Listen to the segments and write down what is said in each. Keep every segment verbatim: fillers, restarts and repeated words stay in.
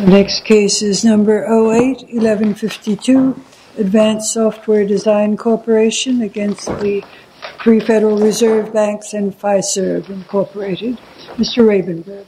The next case is number oh eight eleven fifty-two, Advanced Software Design Corporation against the Pre-Federal Reserve Banks and Fiserv Incorporated. Mister Ravenberg.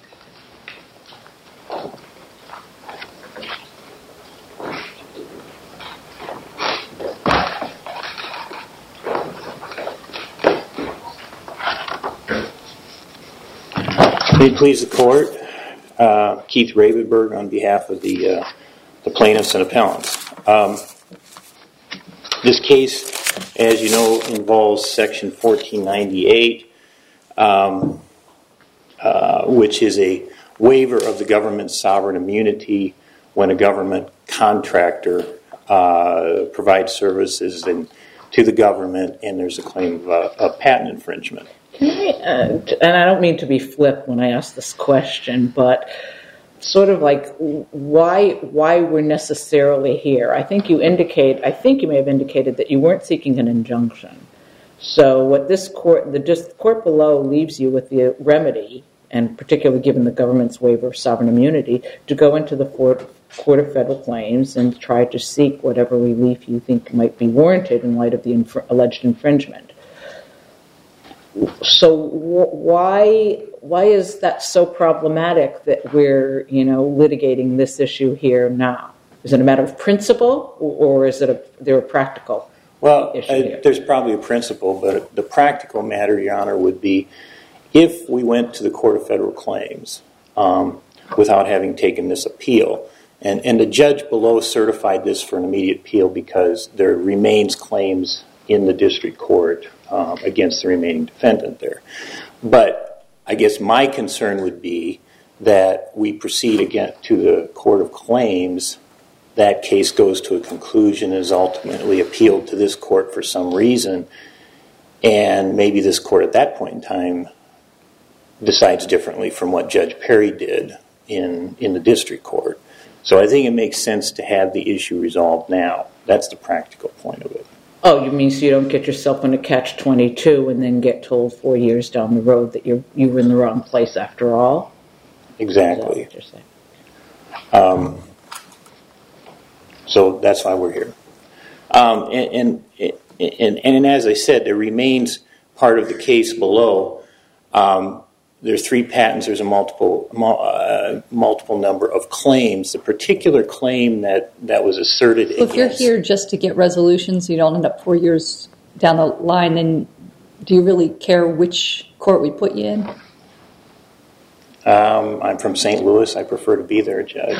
May it please the court, uh, Keith Ravenberg on behalf of the, uh, the plaintiffs and appellants. Um, this case, as you know, involves Section fourteen ninety-eight, um, uh, which is a waiver of the government's sovereign immunity when a government contractor uh, provides services in, to the government and there's a claim of, uh, of patent infringement. Can I, uh, and I don't mean to be flip when I ask this question, but sort of like why why we're necessarily here. I think you indicate, I think you may have indicated that you weren't seeking an injunction. So what this court, the just court below leaves you with the remedy, and particularly given the government's waiver of sovereign immunity, to go into the Court, Court of Federal Claims and try to seek whatever relief you think might be warranted in light of the inf- alleged infringement. So why why is that so problematic that we're, you know, litigating this issue here now? Is it a matter of principle, or is it a there a practical well, issue uh, here? There's probably a principle, but the practical matter, Your Honor, would be if we went to the Court of Federal Claims um, without having taken this appeal, and, and the judge below certified this for an immediate appeal because there remains claims in the district court um, against the remaining defendant there. But I guess my concern would be that we proceed again to the Court of Claims, that case goes to a conclusion and is ultimately appealed to this court for some reason, and maybe this court at that point in time decides differently from what Judge Perry did in, in the district court. So I think it makes sense to have the issue resolved now. That's the practical point of it. Oh, you mean so you don't get yourself in a catch twenty-two and then get told four years down the road that you're you were in the wrong place after all? Exactly. Is that what you're saying? Um, so that's why we're here. Um, and, and, and, and as I said, there remains part of the case below. Um, there's three patents. There's a multiple uh, multiple number of claims. The particular claim that, that was asserted so if against... you're here just to get resolution so you don't end up four years down the line, then do you really care which court we put you in? Um, I'm from Saint Louis. I prefer to be there, Judge.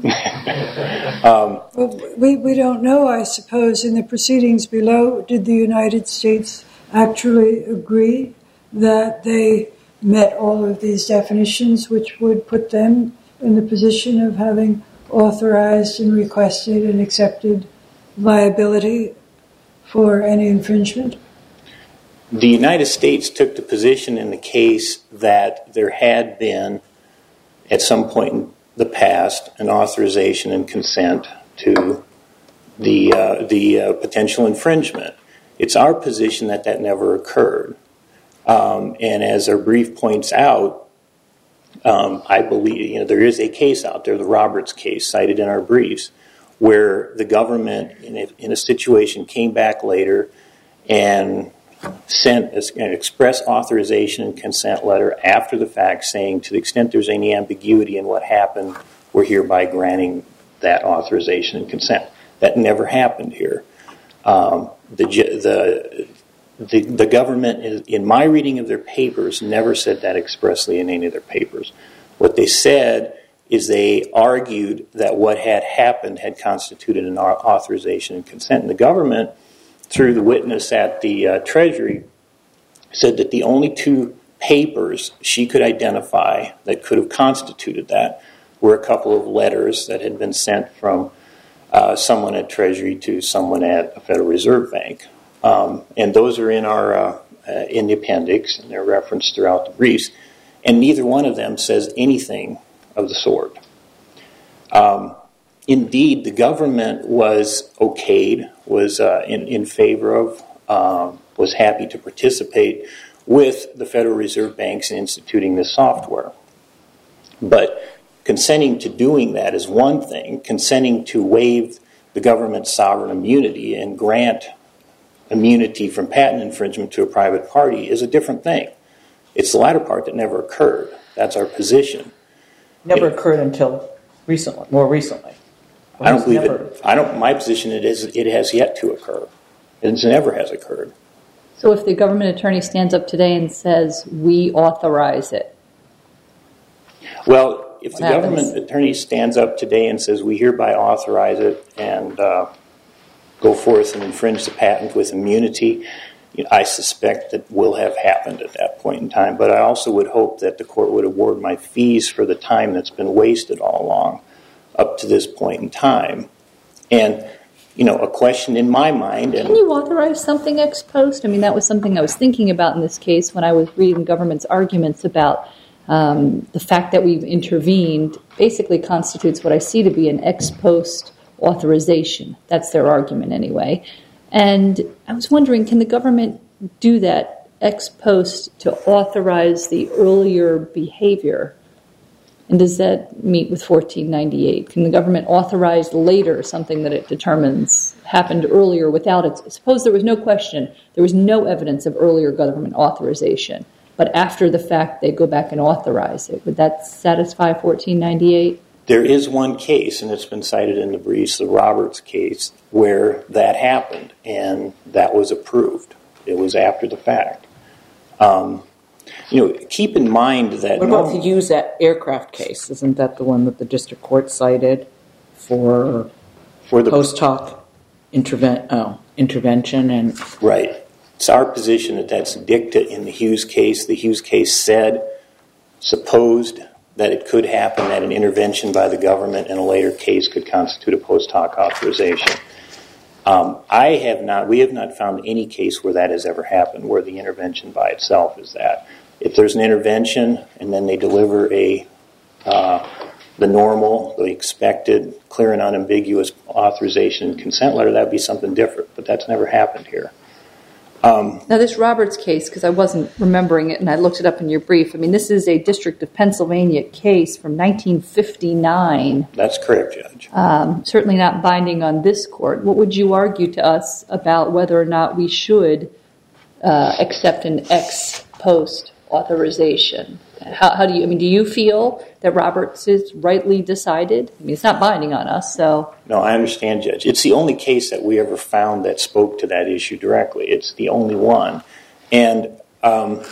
um, Well, we, we don't know, I suppose, in the proceedings below, did the United States actually agree that they met all of these definitions, which would put them in the position of having authorized and requested and accepted liability for any infringement? The United States took the position in the case that there had been, at some point in the past, an authorization and consent to the uh, the uh, potential infringement. It's our position that that never occurred. Um, and as our brief points out, um, I believe you know there is a case out there, the Roberts case, cited in our briefs, where the government, in a, in a situation, came back later and sent an express authorization and consent letter after the fact saying, to the extent there's any ambiguity in what happened, we're hereby granting that authorization and consent. That never happened here. Um, the, the The, the government, is, in my reading of their papers, never said that expressly in any of their papers. What they said is they argued that what had happened had constituted an authorization and consent. And the government, through the witness at the uh, Treasury, said that the only two papers she could identify that could have constituted that were a couple of letters that had been sent from uh, someone at Treasury to someone at a Federal Reserve Bank. Um, and those are in our uh, uh, in the appendix, and they're referenced throughout the briefs. And neither one of them says anything of the sort. Um, indeed, the government was okayed, was uh, in, in favor of, um, was happy to participate with the Federal Reserve Banks in instituting this software. But consenting to doing that is one thing. Consenting to waive the government's sovereign immunity and grant immunity from patent infringement to a private party is a different thing. It's the latter part that never occurred. That's our position. Never it, occurred until recently, more recently. I don't believe never... it. I don't. My position it is it has yet to occur. It never has occurred. So if the government attorney stands up today and says, we authorize it. Well, if what the happens? government attorney stands up today and says, we hereby authorize it and uh, go forth and infringe the patent with immunity, you know, I suspect that will have happened at that point in time. But I also would hope that the court would award my fees for the time that's been wasted all along up to this point in time. And you know, a question in my mind. And can you authorize something ex post? I mean, that was something I was thinking about in this case when I was reading government's arguments about um, the fact that we've intervened basically constitutes what I see to be an ex post authorization. That's their argument anyway. And I was wondering, can the government do that ex post to authorize the earlier behavior? And does that meet with fourteen ninety-eight? Can the government authorize later something that it determines happened earlier without it? Suppose there was no question, there was no evidence of earlier government authorization, but after the fact they go back and authorize it. Would that satisfy fourteen ninety-eight? There is one case, and it's been cited in the briefs, the Roberts case, where that happened, and that was approved. It was after the fact. Um, You know, keep in mind that... What about the Hughes aircraft case? Isn't that the one that the district court cited for, for the post hoc interven- oh, intervention? And right. It's our position that that's dicta in the Hughes case. The Hughes case said, supposed that it could happen that an intervention by the government in a later case could constitute a post hoc authorization. Um, I have not, we have not found any case where that has ever happened, where the intervention by itself is that. If there's an intervention and then they deliver a uh, the normal, the expected, clear and unambiguous authorization and consent letter, that would be something different. But that's never happened here. Um, now, this Roberts case, because I wasn't remembering it and I looked it up in your brief, I mean, this is a District of Pennsylvania case from nineteen fifty-nine. That's correct, Judge. Um, certainly not binding on this court. What would you argue to us about whether or not we should uh, accept an ex post authorization? How, how do you, I mean, do you feel that Roberts is rightly decided? I mean, it's not binding on us, so. No, I understand, Judge. It's the only case that we ever found that spoke to that issue directly. It's the only one. And um,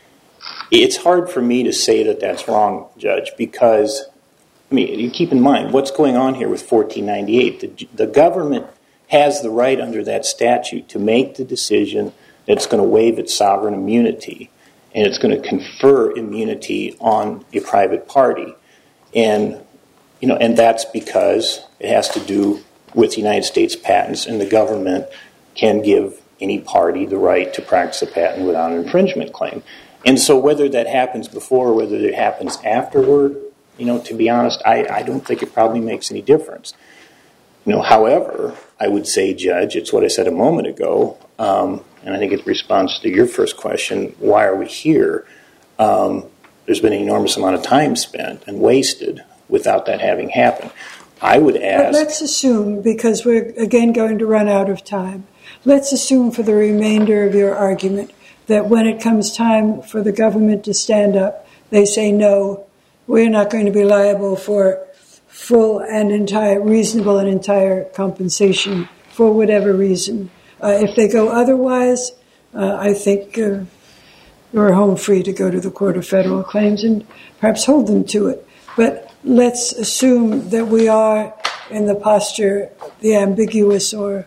it's hard for me to say that that's wrong, Judge, because, I mean, you keep in mind what's going on here with fourteen ninety-eight. The, the government has the right under that statute to make the decision that it's going to waive its sovereign immunity, and it's going to confer immunity on a private party. And, you know, and that's because it has to do with United States patents, and the government can give any party the right to practice a patent without an infringement claim. And so whether that happens before or whether it happens afterward, you know, to be honest, I, I don't think it probably makes any difference. You know, however, I would say, Judge, it's what I said a moment ago, um, and I think it responds to your first question, why are we here? Um, there's been an enormous amount of time spent and wasted without that having happened. I would ask... But let's assume, because we're again going to run out of time, let's assume for the remainder of your argument that when it comes time for the government to stand up, they say, no, we're not going to be liable for full and entire, reasonable and entire compensation for whatever reason. Uh, if they go otherwise, uh, I think uh, you're home free to go to the Court of Federal Claims and perhaps hold them to it. But let's assume that we are in the posture, the ambiguous or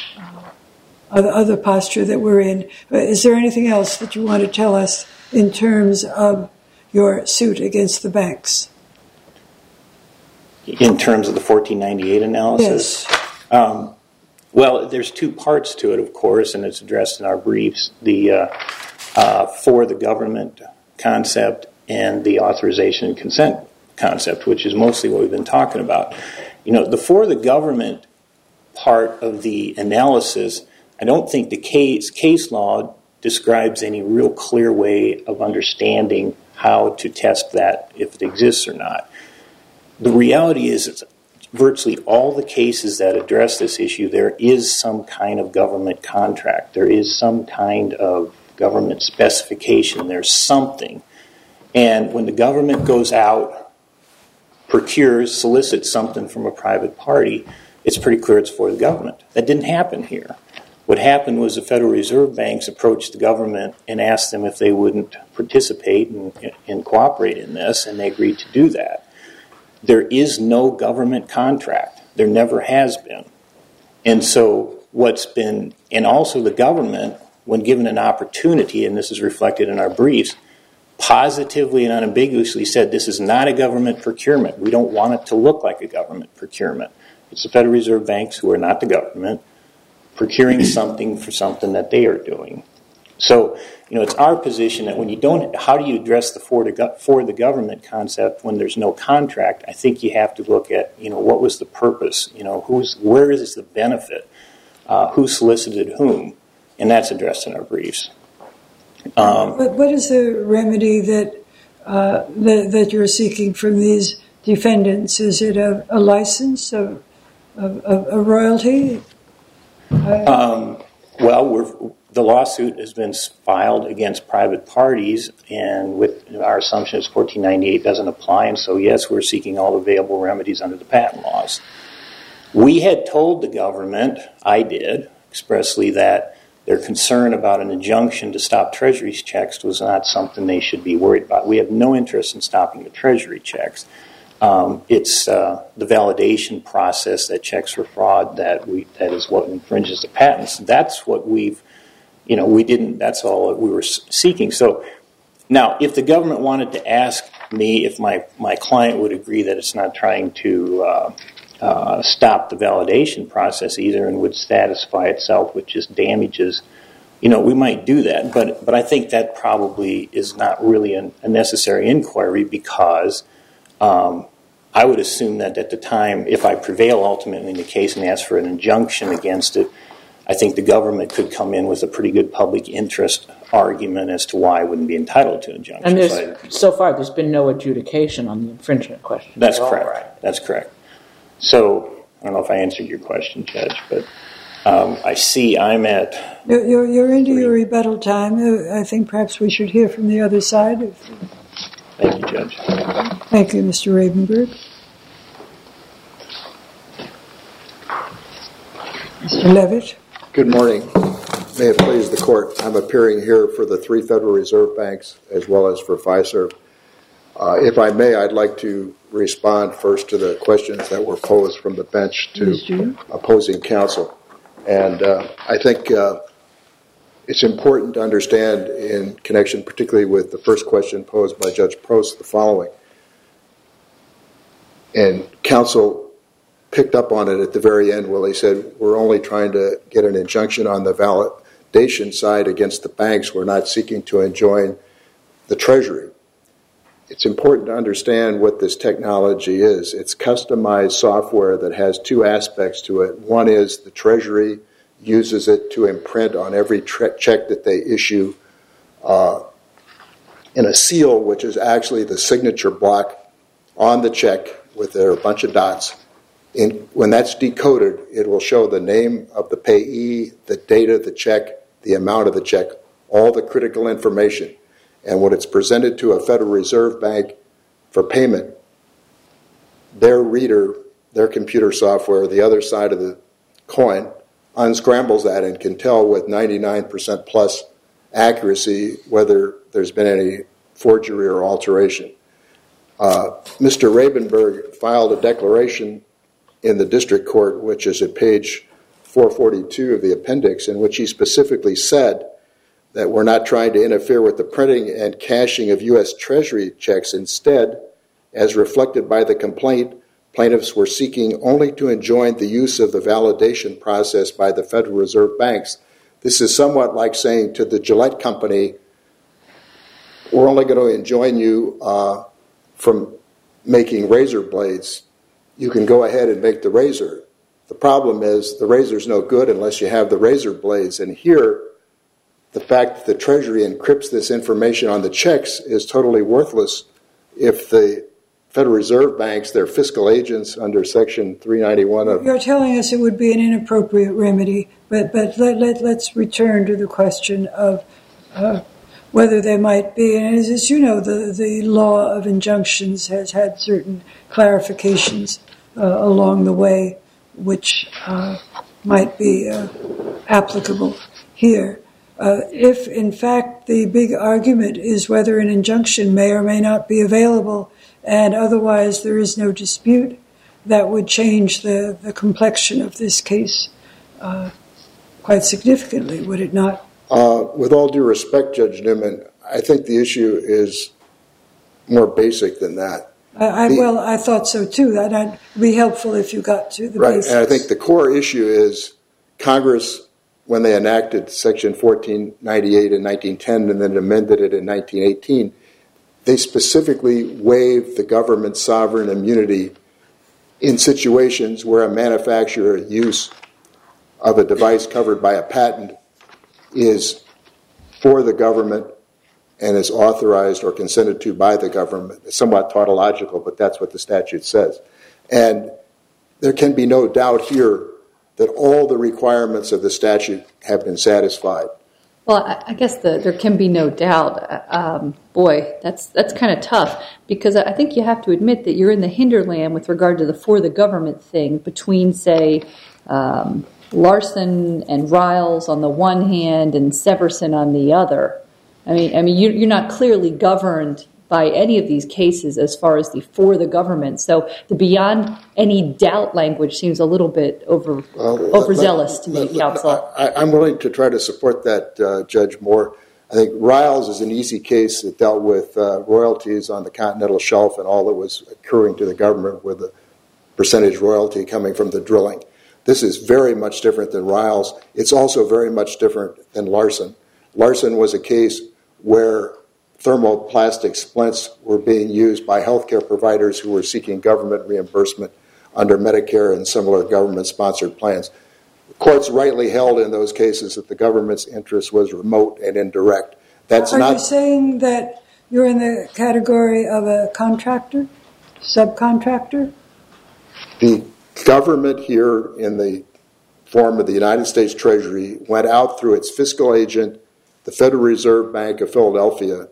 uh, the other posture that we're in. Uh, is there anything else that you want to tell us in terms of your suit against the banks? In terms of the fourteen ninety-eight analysis? Yes. Um, well, there's two parts to it, of course, and it's addressed in our briefs. The uh, uh, for the government concept and the authorization and consent concept, which is mostly what we've been talking about. You know, the for the government part of the analysis, I don't think the case case law describes any real clear way of understanding how to test that, if it exists or not. the reality is it's virtually all the cases that address this issue, there is some kind of government contract. There is some kind of government specification. There's something. And when the government goes out, procures, solicits something from a private party, it's pretty clear it's for the government. That didn't happen here. What happened was the Federal Reserve banks approached the government and asked them if they wouldn't participate and, and cooperate in this, and they agreed to do that. There is no government contract. There never has been. And so what's been, and also the government, when given an opportunity, and this is reflected in our briefs, positively and unambiguously said this is not a government procurement. We don't want it to look like a government procurement. It's the Federal Reserve banks, who are not the government, procuring something for something that they are doing. So, you know, it's our position that when you don't, how do you address the for the, for the government concept when there's no contract? I think you have to look at, you know, what was the purpose? You know, who's, where is the benefit? Uh, who solicited whom? And that's addressed in our briefs. Um, but what is the remedy that, uh, that that you're seeking from these defendants? Is it a, a license, a, a, a royalty? Um, well, we're, the lawsuit has been filed against private parties, and with our assumption is fourteen ninety-eight doesn't apply, and so yes, we're seeking all available remedies under the patent laws. We had told the government, I did, expressly, that their concern about an injunction to stop Treasury checks was not something they should be worried about. We have no interest in stopping the Treasury checks. Um, it's uh, the validation process that checks for fraud that we that is what infringes the patents. That's what we've, you know, we didn't. That's all that we were seeking. So now, if the government wanted to ask me if my my client would agree that it's not trying to uh, uh, stop the validation process either and would satisfy itself with just damages, you know, we might do that. But but I think that probably is not really an, a necessary inquiry because. Um, I would assume that at the time, if I prevail ultimately in the case and ask for an injunction against it, I think the government could come in with a pretty good public interest argument as to why I wouldn't be entitled to an injunction. And there's, so far, there's been no adjudication on the infringement question. That's correct. Right. That's correct. So I don't know if I answered your question, Judge, but um, I see I'm at... You're, you're into three. Your rebuttal time. I think perhaps we should hear from the other side. Thank you, Judge. Thank you, Mister Ravenberg. Mister Levitt. Good morning. May it please the Court. I'm appearing here for the three Federal Reserve banks as well as for Fiserv. Uh, if I may, I'd like to respond first to the questions that were posed from the bench to opposing counsel. And uh, I think... Uh, It's important to understand in connection particularly with the first question posed by Judge Prost the following. And counsel picked up on it at the very end where he said, we're only trying to get an injunction on the validation side against the banks. We're not seeking to enjoin the Treasury. It's important to understand what this technology is. It's customized software that has two aspects to it. One is the Treasury uses it to imprint on every tre- check that they issue uh, in a seal, which is actually the signature block on the check with there a bunch of dots. In, when that's decoded, it will show the name of the payee, the date of the check, the amount of the check, all the critical information. And when it's presented to a Federal Reserve Bank for payment, their reader, their computer software, the other side of the coin, unscrambles that and can tell with ninety-nine percent plus accuracy whether there's been any forgery or alteration. Uh, Mister Ravenberg filed a declaration in the district court, which is at page four forty-two of the appendix, in which he specifically said that we're not trying to interfere with the printing and cashing of U S Treasury checks. Instead, as reflected by the complaint, plaintiffs were seeking only to enjoin the use of the validation process by the Federal Reserve banks. This is somewhat like saying to the Gillette company, we're only going to enjoin you uh, from making razor blades. You can go ahead and make the razor. The problem is the razor's no good unless you have the razor blades. And here, the fact that the Treasury encrypts this information on the checks is totally worthless if the Federal Reserve banks, they're fiscal agents under Section three ninety-one of... You're telling us it would be an inappropriate remedy, but, but let, let, let's return to the question of uh, whether there might be, and as, as you know, the, the law of injunctions has had certain clarifications uh, along the way, which uh, might be uh, applicable here. Uh, if, in fact, the big argument is whether an injunction may or may not be available, and otherwise there is no dispute, that would change the, the complexion of this case uh, quite significantly, would it not? Uh, with all due respect, Judge Newman, I think the issue is more basic than that. I, I, the, well, I thought so too. That would be helpful if you got to the right, basics. And I think the core issue is Congress, when they enacted Section fourteen ninety-eight in nineteen ten and then amended it in nineteen eighteen, they specifically waived the government's sovereign immunity in situations where a manufacturer use of a device covered by a patent is for the government and is authorized or consented to by the government. It's somewhat tautological, but that's what the statute says. And there can be no doubt here that all the requirements of the statute have been satisfied. Well, I, I guess the, there can be no doubt. Um, boy, that's that's kind of tough, because I think you have to admit that you're in the hinterland with regard to the for the government thing between, say, um, Larson and Riles on the one hand and Severson on the other. I mean, I mean, you, you're not clearly governed by any of these cases as far as the for the government. So the beyond any doubt language seems a little bit over well, overzealous let, to me, let, counsel. I, I'm willing to try to support that, uh, Judge Moore. I think Riles is an easy case that dealt with uh, royalties on the continental shelf and all that was accruing to the government with a percentage royalty coming from the drilling. This is very much different than Riles. It's also very much different than Larson. Larson was a case where thermoplastic splints were being used by healthcare providers who were seeking government reimbursement under Medicare and similar government-sponsored plans. The courts rightly held in those cases that the government's interest was remote and indirect. That's Are not. you saying that you're in the category of a contractor, subcontractor? The government here in the form of the United States Treasury went out through its fiscal agent, the Federal Reserve Bank of Philadelphia,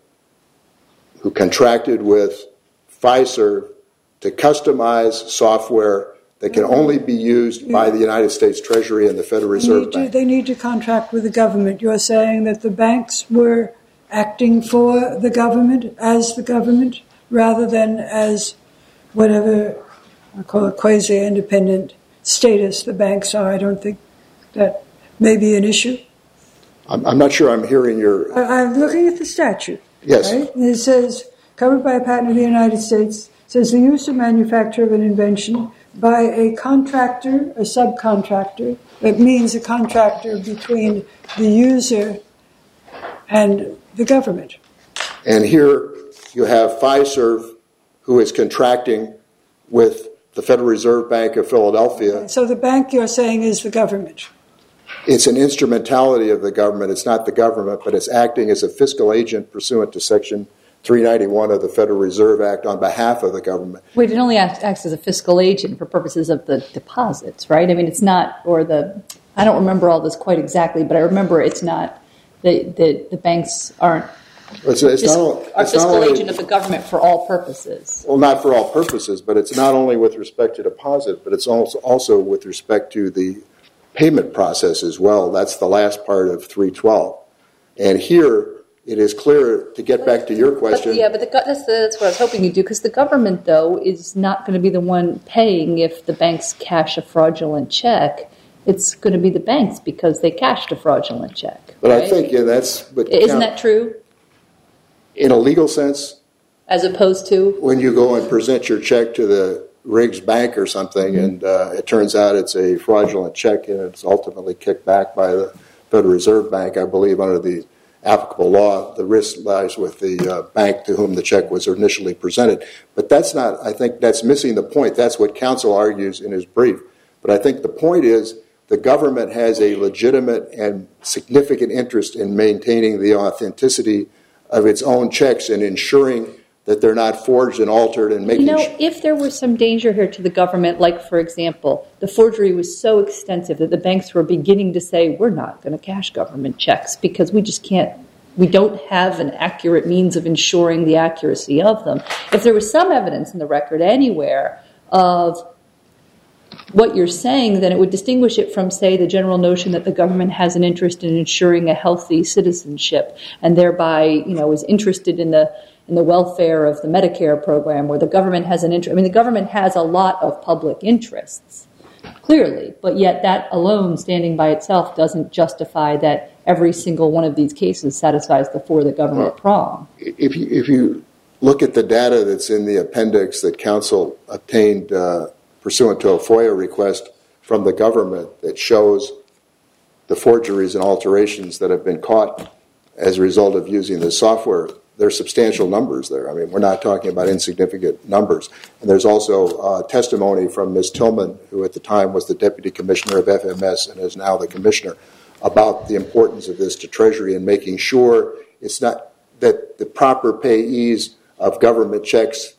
who contracted with Fiserv to customize software that can only be used by the United States Treasury and the Federal Reserve They need, Bank. to, they need to contract with the government. You're saying that the banks were acting for the government, as the government, rather than as whatever, I call it quasi-independent status the banks are. I don't think that may be an issue. I'm, I'm not sure I'm hearing your... I, I'm looking at the statute. Yes. Right? And it says, covered by a patent of the United States, says the use or manufacture of an invention by a contractor, a subcontractor. It means a contractor between the user and the government. And here you have Fiserv, who is contracting with the Federal Reserve Bank of Philadelphia. So the bank, you're saying, is the government. It's an instrumentality of the government. It's not the government, but it's acting as a fiscal agent pursuant to Section three ninety-one of the Federal Reserve Act on behalf of the government. Wait, it only acts, acts as a fiscal agent for purposes of the deposits, right? I mean, it's not, or the, I don't remember all this quite exactly, but I remember it's not, the, the, the banks aren't It's, it's Fis- not, are it's fiscal not only, agent of the government for all purposes. Well, not for all purposes, but it's not only with respect to deposit, but it's also, also with respect to the payment process as well. That's the last part of three twelve. And here, it is clear, to get back to your question... But, yeah, but the, that's, the, that's what I was hoping you'd do, because the government, though, is not going to be the one paying if the banks cash a fraudulent check. It's going to be the banks because they cashed a fraudulent check. But right? I think yeah, that's... But Isn't that true? In a legal sense, As opposed to? when you go and present your check to the Riggs Bank or something, Mm-hmm. and uh, it turns out it's a fraudulent check and it's ultimately kicked back by the Federal Reserve Bank, I believe under the applicable law, the risk lies with the uh, bank to whom the check was initially presented. But that's not, I think that's missing the point. That's what counsel argues in his brief. But I think the point is the government has a legitimate and significant interest in maintaining the authenticity of its own checks and ensuring that they're not forged and altered and making. You know, sh- if there was some danger here to the government, like, for example, the forgery was so extensive that the banks were beginning to say, we're not going to cash government checks because we just can't, we don't have an accurate means of ensuring the accuracy of them. If there was some evidence in the record anywhere of what you're saying, then it would distinguish it from, say, the general notion that the government has an interest in ensuring a healthy citizenship and thereby, you know, is interested in the in the welfare of the Medicare program, where the government has an interest. I mean, the government has a lot of public interests, clearly, but yet that alone, standing by itself, doesn't justify that every single one of these cases satisfies the for the government well, prong. If you, if you look at the data that's in the appendix that counsel obtained uh, pursuant to a FOIA request from the government that shows the forgeries and alterations that have been caught as a result of using the software, there's substantial numbers there. I mean, we're not talking about insignificant numbers. And there's also uh, testimony from Miz Tillman, who at the time was the Deputy Commissioner of F M S and is now the Commissioner, about the importance of this to Treasury and making sure it's not that the proper payees of government checks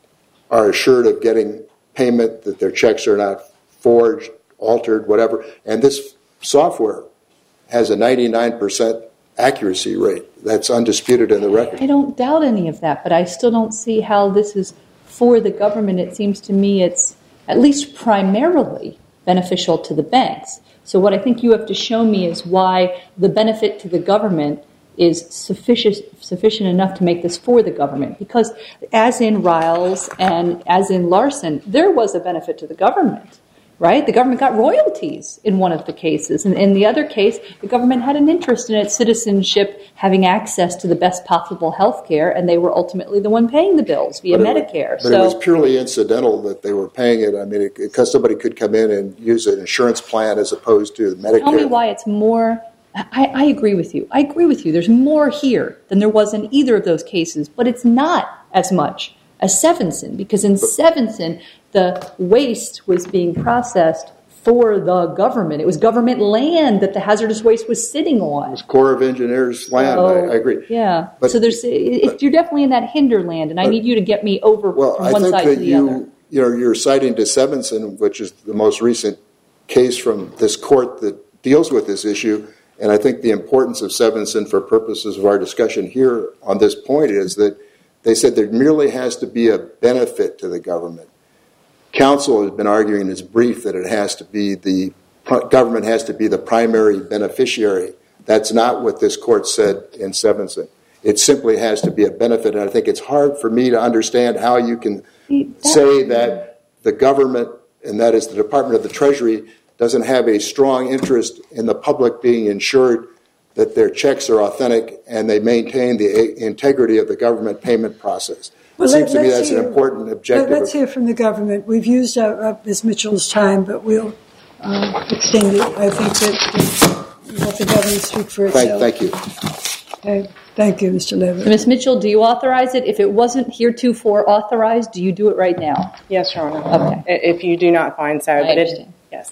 are assured of getting payment, that their checks are not forged, altered, whatever. And this software has a ninety-nine percent accuracy rate. That's undisputed in the record. I don't doubt any of that, but I still don't see how this is for the government. It seems to me it's at least primarily beneficial to the banks. So what I think you have to show me is why the benefit to the government is sufficient sufficient enough to make this for the government. Because as in Riles and as in Larson, there was a benefit to the government. Right? The government got royalties in one of the cases. And in the other case, the government had an interest in its citizenship having access to the best possible health care, and they were ultimately the one paying the bills via but Medicare. It, but so, it was purely incidental that they were paying it. I mean, because somebody could come in and use an insurance plan as opposed to Medicare. Tell me why it's more... I, I agree with you. I agree with you. There's more here than there was in either of those cases, but it's not as much as Sevenson, because in but, Sevenson, the waste was being processed for the government. It was government land that the hazardous waste was sitting on. It was Corps of Engineers land. So, I, I agree. Yeah. But, so there's, if you're definitely in that hinterland, and I but, need you to get me over well, from one I side think to that the you, other. You know, you're citing to Sevenson, which is the most recent case from this court that deals with this issue. And I think the importance of Sevenson for purposes of our discussion here on this point is that they said there merely has to be a benefit to the government. Counsel has been arguing in his brief that it has to be the government has to be the primary beneficiary. That's not what this court said in Sevenson. It simply has to be a benefit. And I think it's hard for me to understand how you can say that the government, and that is the Department of the Treasury, doesn't have a strong interest in the public being insured that their checks are authentic and they maintain the integrity of the government payment process. Well, it seems to me that's hear, an important objective. Let's hear from the government. We've used up, up Miz Mitchell's time, but we'll uh, extend it. I think that we'll let the government speak for itself. Thank, thank you. Okay. Thank you, Mister Levitt. Miz Mitchell, do you authorize it? If it wasn't heretofore authorized, do you do it right now? Yes, Your Honor. Okay. If you do not find so. I but understand. It, yes.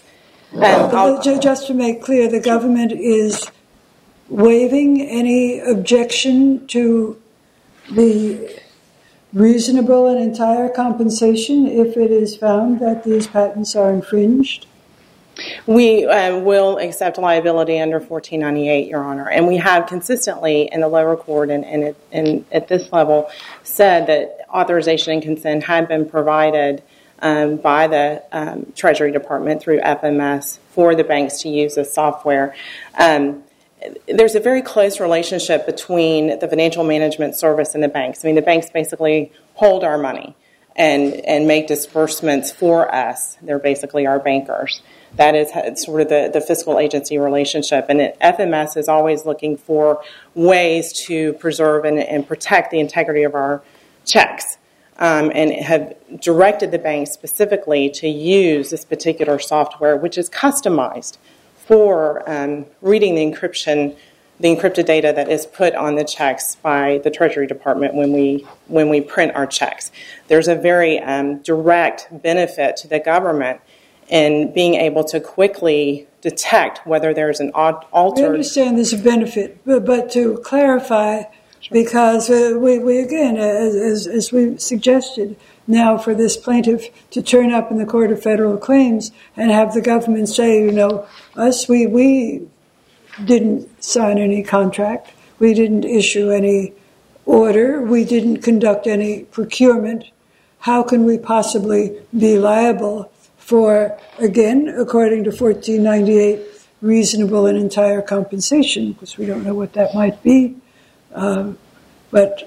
Uh, just to make clear, the government is waiving any objection to the reasonable and entire compensation if it is found that these patents are infringed? We uh, will accept liability under fourteen ninety-eight, Your Honor. And we have consistently in the lower court and, and, it, and at this level said that authorization and consent had been provided um, by the um, Treasury Department through F M S for the banks to use this software. Um, there's a very close relationship between the financial management service and the banks. I mean, the banks basically hold our money and, and make disbursements for us. They're basically our bankers. That is sort of the, the fiscal agency relationship. And F M S is always looking for ways to preserve and, and protect the integrity of our checks, um, and have directed the banks specifically to use this particular software, which is customized for um, reading the encryption, the encrypted data that is put on the checks by the Treasury Department when we when we print our checks. There's a very um, direct benefit to the government in being able to quickly detect whether there's an altered... I understand there's a benefit, but, but to clarify, Because uh, we, we, again, as, as, as we suggested, now for this plaintiff to turn up in the Court of Federal Claims and have the government say, you know, us, we, we didn't sign any contract, we didn't issue any order, we didn't conduct any procurement, how can we possibly be liable for, again, according to fourteen ninety-eight, reasonable and entire compensation, because we don't know what that might be. Um, but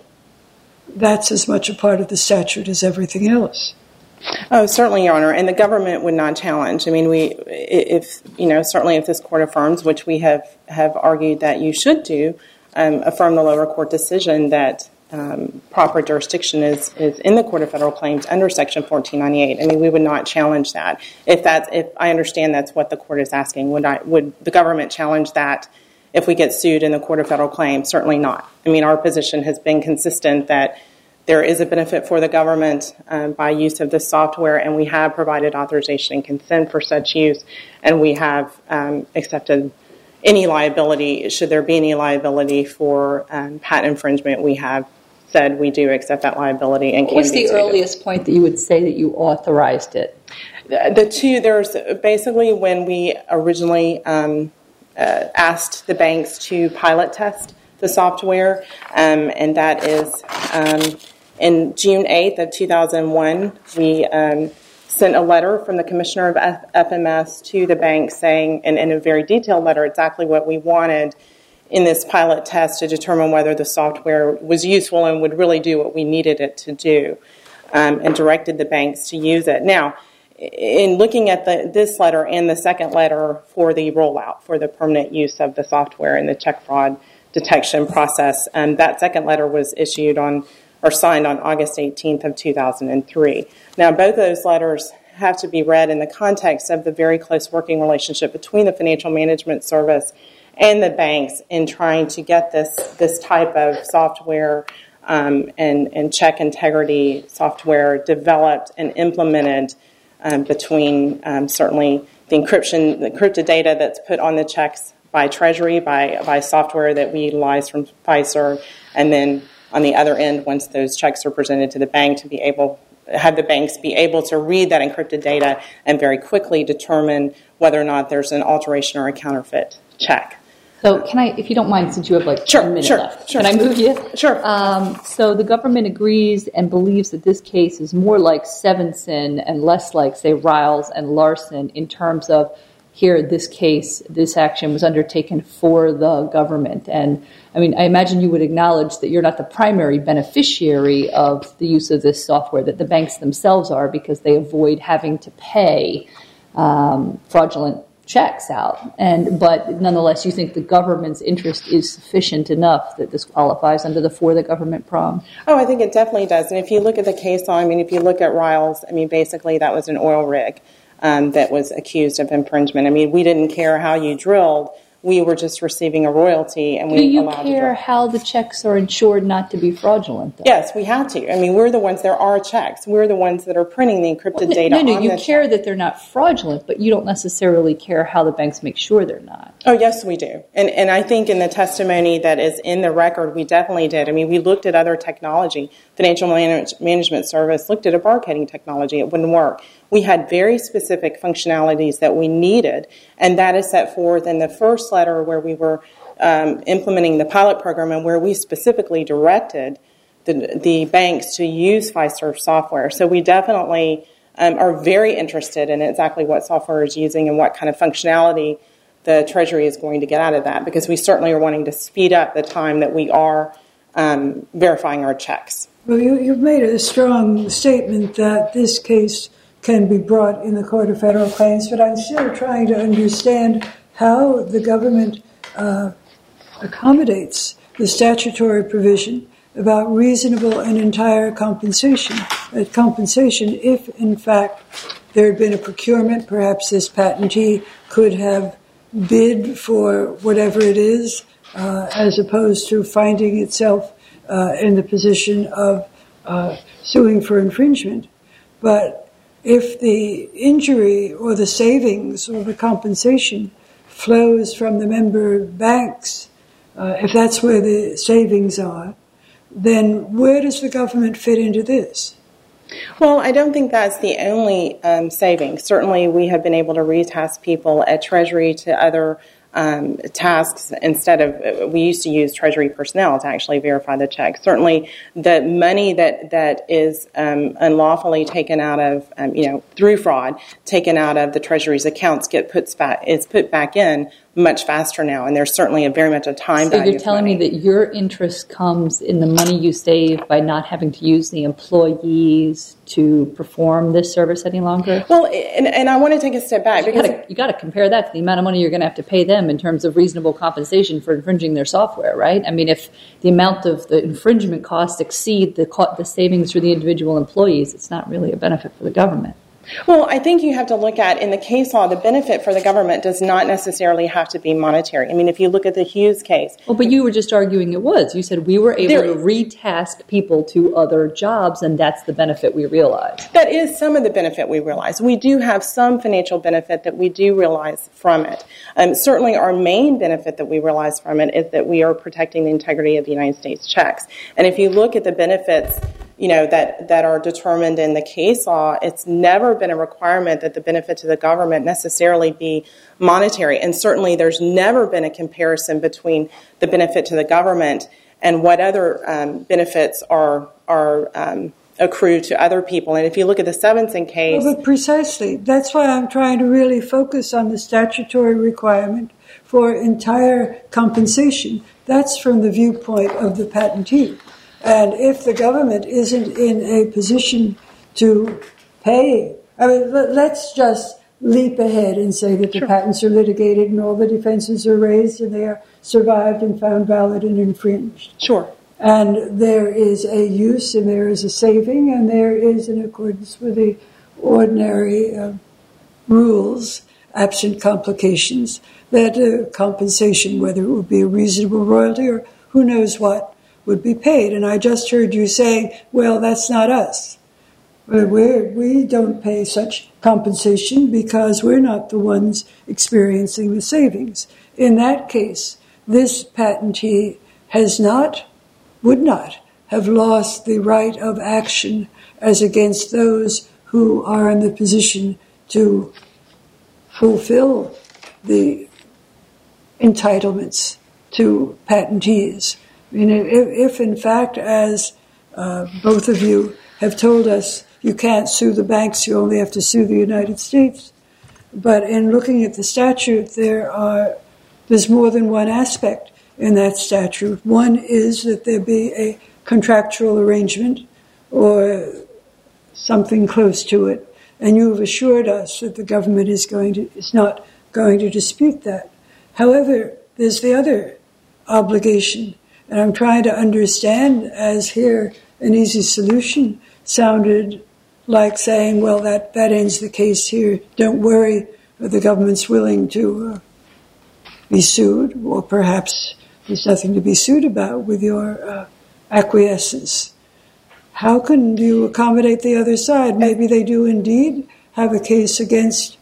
that's as much a part of the statute as everything else. Oh, certainly, Your Honor, and the government would not challenge. I mean, we, if you know, certainly if this court affirms, which we have, have argued that you should do, um, affirm the lower court decision that um, proper jurisdiction is, is in the Court of Federal Claims under Section fourteen ninety-eight. I mean, we would not challenge that. If that's, if I understand that's what the court is asking, would I, would the government challenge that if we get sued in the Court of Federal Claims? Certainly not. I mean, our position has been consistent that there is a benefit for the government um, by use of this software, and we have provided authorization and consent for such use, and we have um, accepted any liability. Should there be any liability for um, patent infringement, we have said we do accept that liability. And what's the earliest point that you would say that you authorized it? The, the two, there's basically when we originally um, uh, asked the banks to pilot test the software, um, and that is um, in June eighth of two thousand one, we um, sent a letter from the Commissioner of F M S to the bank saying, and in a very detailed letter, exactly what we wanted in this pilot test to determine whether the software was useful and would really do what we needed it to do, um, and directed the banks to use it. Now, in looking at the, this letter and the second letter for the rollout, for the permanent use of the software in the check fraud detection process, um, that second letter was issued on or signed on August eighteenth of two thousand three. Now, both of those letters have to be read in the context of the very close working relationship between the Financial Management Service and the banks in trying to get this, this type of software um, and, and check integrity software developed and implemented um, between um, certainly the encryption, the encrypted data that's put on the checks by Treasury, by, by software that we utilize from Fiserv, and then on the other end, once those checks are presented to the bank, to be able have the banks be able to read that encrypted data and very quickly determine whether or not there's an alteration or a counterfeit check. So can I, if you don't mind, since you have like sure, one minute sure, left, sure. can I move you? Sure. Um, so the government agrees and believes that this case is more like Sevenson and less like, say, Riles and Larson in terms of here, this case, this action was undertaken for the government. And I mean, I imagine you would acknowledge that you're not the primary beneficiary of the use of this software, that the banks themselves are, because they avoid having to pay um, fraudulent checks out. And but nonetheless, you think the government's interest is sufficient enough that this qualifies under the for the government prong? Oh, I think it definitely does. And if you look at the case law, I mean, if you look at Riles, I mean, basically that was an oil rig um, that was accused of infringement. I mean, we didn't care how you drilled. We were just receiving a royalty, and we Do you allowed care to how the checks are insured not to be fraudulent, though? Yes, we have to. I mean, we're the ones, there are checks. We're the ones that are printing the encrypted well, data no, no, on you the care check. that they're not fraudulent, but you don't necessarily care how the banks make sure they're not. Oh, yes, we do. And and I think in the testimony that is in the record, we definitely did. I mean, we looked at other technology. Financial Manage- Management Service looked at a barcoding technology. It wouldn't work. We had very specific functionalities that we needed, and that is set forth in the first letter where we were um, implementing the pilot program and where we specifically directed the, the banks to use Fiserv software. So we definitely um, are very interested in exactly what software is using and what kind of functionality the Treasury is going to get out of that, because we certainly are wanting to speed up the time that we are um, verifying our checks. Well, you, you've made a strong statement that this case can be brought in the Court of Federal Claims, but I'm still trying to understand how the government uh, accommodates the statutory provision about reasonable and entire compensation. Uh, compensation, if in fact there had been a procurement, perhaps this patentee could have bid for whatever it is, uh, as opposed to finding itself uh, in the position of uh, suing for infringement. But if the injury or the savings or the compensation flows from the member banks, uh, if that's where the savings are, then where does the government fit into this? Well, I don't think that's the only um, saving. Certainly, we have been able to retask people at Treasury to other um, tasks instead of, we used to use Treasury personnel to actually verify the check. Certainly, the money that, that is um, unlawfully taken out of, um, you know, through fraud, taken out of the Treasury's accounts get put back, is put back in much faster now, and there's certainly a very much a time value. So you're telling me that your interest comes in the money you save by not having to use the employees to perform this service any longer? Well, and, and I want to take a step back. You because gotta, you got to compare that to the amount of money you're going to have to pay them in terms of reasonable compensation for infringing their software, right? I mean, if the amount of the infringement costs exceed the, co- the savings for the individual employees, it's not really a benefit for the government. Well, I think you have to look at, in the case law, the benefit for the government does not necessarily have to be monetary. I mean, if you look at the Hughes case. Well, but you were just arguing it was. You said we were able there, to retask people to other jobs, and that's the benefit we realize. That is some of the benefit we realize. We do have some financial benefit that we do realize from it. Um, certainly, our main benefit that we realize from it is that we are protecting the integrity of the United States checks. And if you look at the benefits, you know, that, that are determined in the case law, it's never been a requirement that the benefit to the government necessarily be monetary. And certainly there's never been a comparison between the benefit to the government and what other um, benefits are are um, accrued to other people. And if you look at the Sevenson case... Well, but precisely. That's why I'm trying to really focus on the statutory requirement for entire compensation. That's from the viewpoint of the patentee. And if the government isn't in a position to pay, I mean, let's just leap ahead and say that the sure. patents are litigated and all the defenses are raised and they are survived and found valid and infringed. Sure. And there is a use and there is a saving and there is, in accordance with the ordinary uh, rules, absent complications, that uh, compensation, whether it would be a reasonable royalty or who knows what, would be paid. And I just heard you saying, well, that's not us. We're, we don't pay such compensation because we're not the ones experiencing the savings. In that case, this patentee has not, would not have lost the right of action as against those who are in the position to fulfill the entitlements to patentees. I mean, if, if in fact, as uh, both of you have told us, you can't sue the banks, you only have to sue the United States. But in looking at the statute, there are there's more than one aspect in that statute. One is that there be a contractual arrangement or something close to it, and you have assured us that the government is going to is not going to dispute that. However, there's the other obligation. And I'm trying to understand, as here an easy solution sounded like saying, well, that, that ends the case here. Don't worry, the government's willing to uh, be sued, or perhaps there's nothing to be sued about with your uh, acquiescence. How can you accommodate the other side? Maybe they do indeed have a case against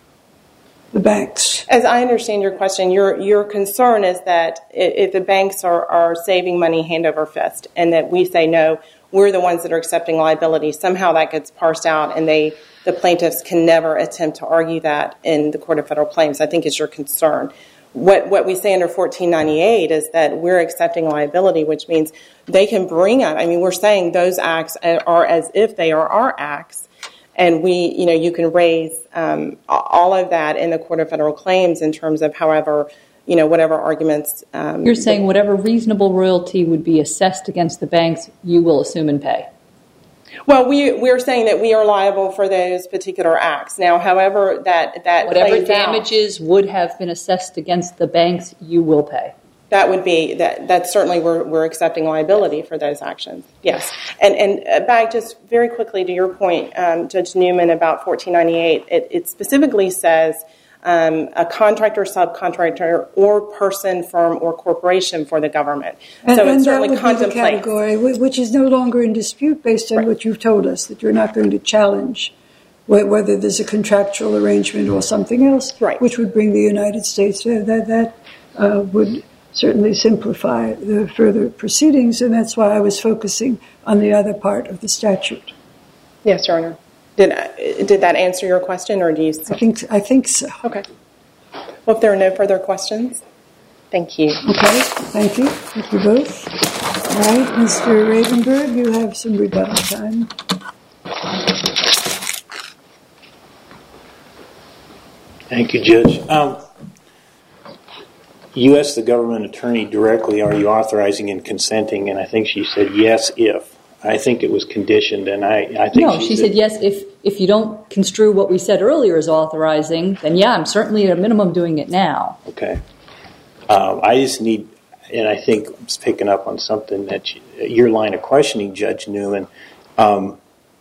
the banks. As I understand your question, your your concern is that if the banks are, are saving money hand over fist and that we say, no, we're the ones that are accepting liability, somehow that gets parsed out and they the plaintiffs can never attempt to argue that in the Court of Federal Claims, I think is your concern. What what we say under fourteen ninety-eight is that we're accepting liability, which means they can bring up, I mean, we're saying those acts are as if they are our acts. And we, you know, you can raise um, all of that in the Court of Federal Claims in terms of however, you know, whatever arguments. Um, You're saying whatever reasonable royalty would be assessed against the banks, you will assume and pay. Well, we we're saying that we are liable for those particular acts. Now, however, that that whatever plays damages out, would have been assessed against the banks, you will pay. That would be that. That certainly we're we're accepting liability for those actions. Yes, and and back just very quickly to your point, um, Judge Newman, about fourteen ninety-eight. It, it specifically says um, a contractor, subcontractor, or person, firm, or corporation for the government. And, so and it certainly that would contemplates be the category, which is no longer in dispute based on right. what you've told us, that you're not going to challenge whether there's a contractual arrangement or something else, right. which would bring the United States. That that uh, would certainly simplify the further proceedings, and that's why I was focusing on the other part of the statute. Yes, Your Honor. Did did that answer your question, or do you? Still... I think I think so. Okay. Well, if there are no further questions, thank you. Okay. Thank you. Thank you both. All right, Mister Ravenberg, you have some rebuttal time. Thank you, Judge. Um, you asked the government attorney directly, are you authorizing and consenting? And I think she said yes if. I think it was conditioned, and I, I think No, she, she said, said yes if, if you don't construe what we said earlier as authorizing, then yeah, I'm certainly at a minimum doing it now. Okay. Um, I just need, and I think I'm just picking up on something that you, your line of questioning, Judge Newman. Um,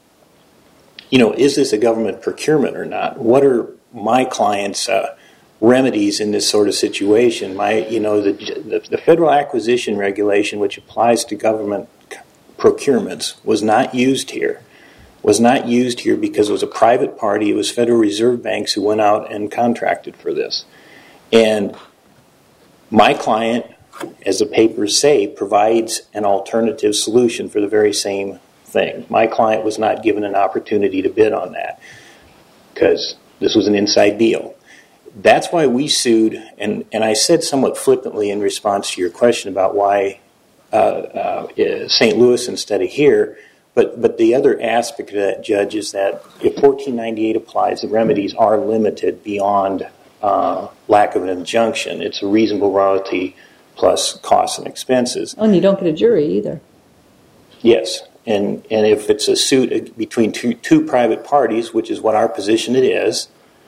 you know, is this a government procurement or not? What are my clients' uh, remedies in this sort of situation? My, you know, the, the the Federal Acquisition Regulation, which applies to government procurements, was not used here. Was not used here because it was a private party. It was Federal Reserve banks who went out and contracted for this. And my client, as the papers say, provides an alternative solution for the very same thing. My client was not given an opportunity to bid on that because this was an inside deal. That's why we sued, and, and I said somewhat flippantly in response to your question about why uh, uh, Saint Louis instead of here, but, but the other aspect of that, Judge, is that if fourteen ninety-eight applies, the remedies are limited beyond uh, lack of an injunction. It's a reasonable royalty plus costs and expenses. Oh, and you don't get a jury either. Yes. And and if it's a suit between two, two private parties, which is what our position it is,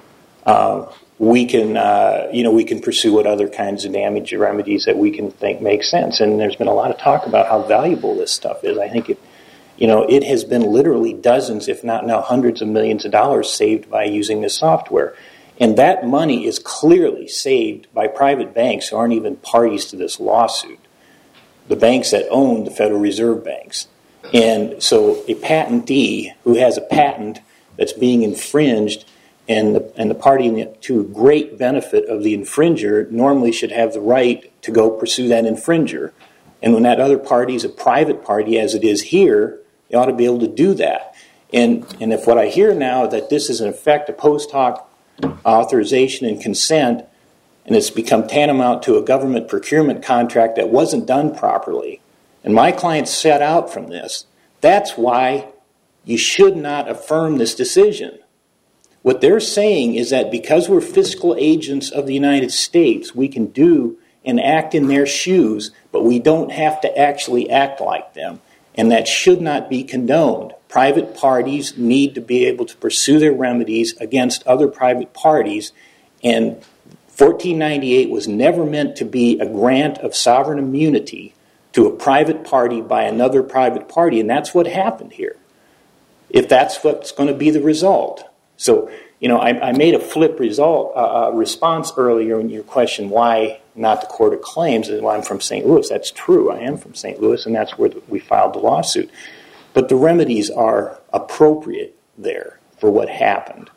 uh, we can uh, you know we can pursue what other kinds of damage remedies that we can think make sense. And there's been a lot of talk about how valuable this stuff is. I think it you know it has been literally dozens, if not now hundreds of millions of dollars saved by using this software. And that money is clearly saved by private banks who aren't even parties to this lawsuit. The banks that own the Federal Reserve banks. And so a patentee who has a patent that's being infringed and the, and the party to great benefit of the infringer normally should have the right to go pursue that infringer. And when that other party is a private party, as it is here, they ought to be able to do that. And, and if what I hear now that this is in effect a post hoc authorization and consent, and it's become tantamount to a government procurement contract that wasn't done properly, and my clients set out from this, that's why you should not affirm this decision. What they're saying is that because we're fiscal agents of the United States, we can do and act in their shoes, but we don't have to actually act like them. And that should not be condoned. Private parties need to be able to pursue their remedies against other private parties, and fourteen ninety-eight was never meant to be a grant of sovereign immunity to a private party by another private party, and that's what happened here, if that's what's going to be the result. So, you know, I, I made a flip result uh, response earlier in your question, why not the Court of Claims, and why I'm from Saint Louis. That's true, I am from Saint Louis, and that's where we filed the lawsuit. But the remedies are appropriate there for what happened.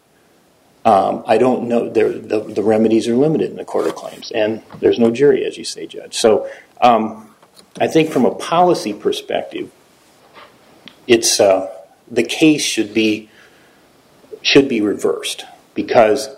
Um, I don't know, the, the remedies are limited in the Court of Claims, and there's no jury, as you say, Judge. So um, I think from a policy perspective, it's uh, the case should be should be reversed, because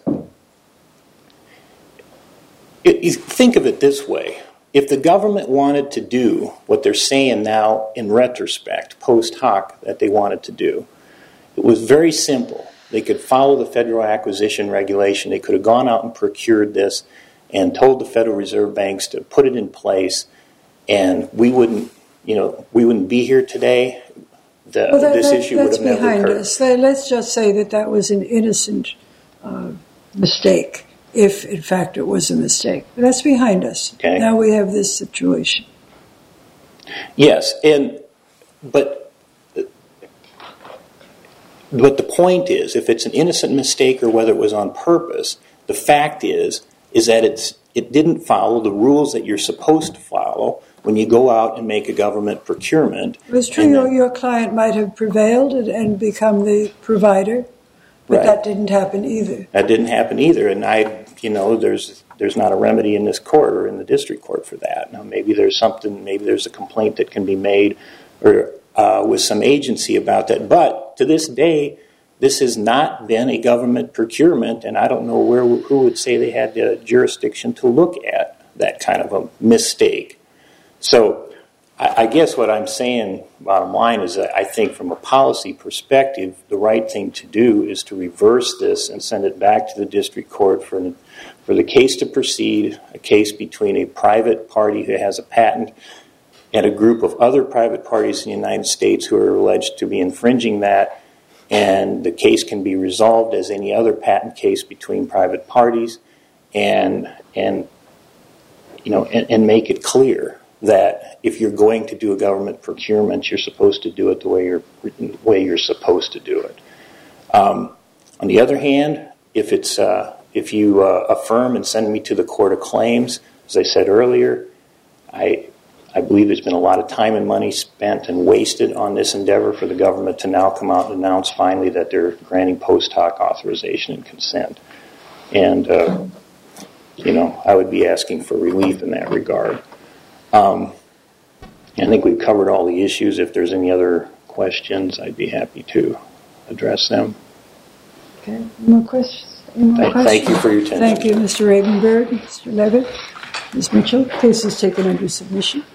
it, you think of it this way. If the government wanted to do what they're saying now in retrospect, post hoc, that they wanted to do, it was very simple. They could follow the Federal Acquisition Regulation. They could have gone out and procured this and told the Federal Reserve banks to put it in place, and we wouldn't, you know, we wouldn't be here today. The, well, that, this that, issue would have never behind occurred. Us. Let's just say that that was an innocent uh, mistake, if in fact it was a mistake. But that's behind us. Okay. Now we have this situation. Yes, and but but the point is, if it's an innocent mistake or whether it was on purpose, the fact is is that it's it didn't follow the rules that you're supposed to follow when you go out and make a government procurement. It's true your, your client might have prevailed and, and become the provider, but Right. that didn't happen either. That didn't happen either, and I you know, there's there's not a remedy in this court or in the district court for that. Now, maybe there's something, maybe there's a complaint that can be made or uh, with some agency about that. But to this day, this has not been a government procurement, and I don't know where who would say they had the jurisdiction to look at that kind of a mistake. So I, I guess what I'm saying, bottom line, is that I think from a policy perspective, the right thing to do is to reverse this and send it back to the district court for an, for the case to proceed, a case between a private party who has a patent and a group of other private parties in the United States who are alleged to be infringing that. And the case can be resolved as any other patent case between private parties, and and you know and, and make it clear that if you're going to do a government procurement, you're supposed to do it the way you're the way you're supposed to do it. Um, on the other hand, if it's uh, if you uh, affirm and send me to the Court of Claims, as I said earlier, I. I believe there's been a lot of time and money spent and wasted on this endeavor for the government to now come out and announce finally that they're granting post hoc authorization and consent. And, uh, you know, I would be asking for relief in that regard. Um, I think we've covered all the issues. If there's any other questions, I'd be happy to address them. Okay, any more questions? Any more Thank, questions? thank you for your attention. Thank you, Mister Ravenberg, Mister Levitt, Miz Mitchell. Case is taken under submission.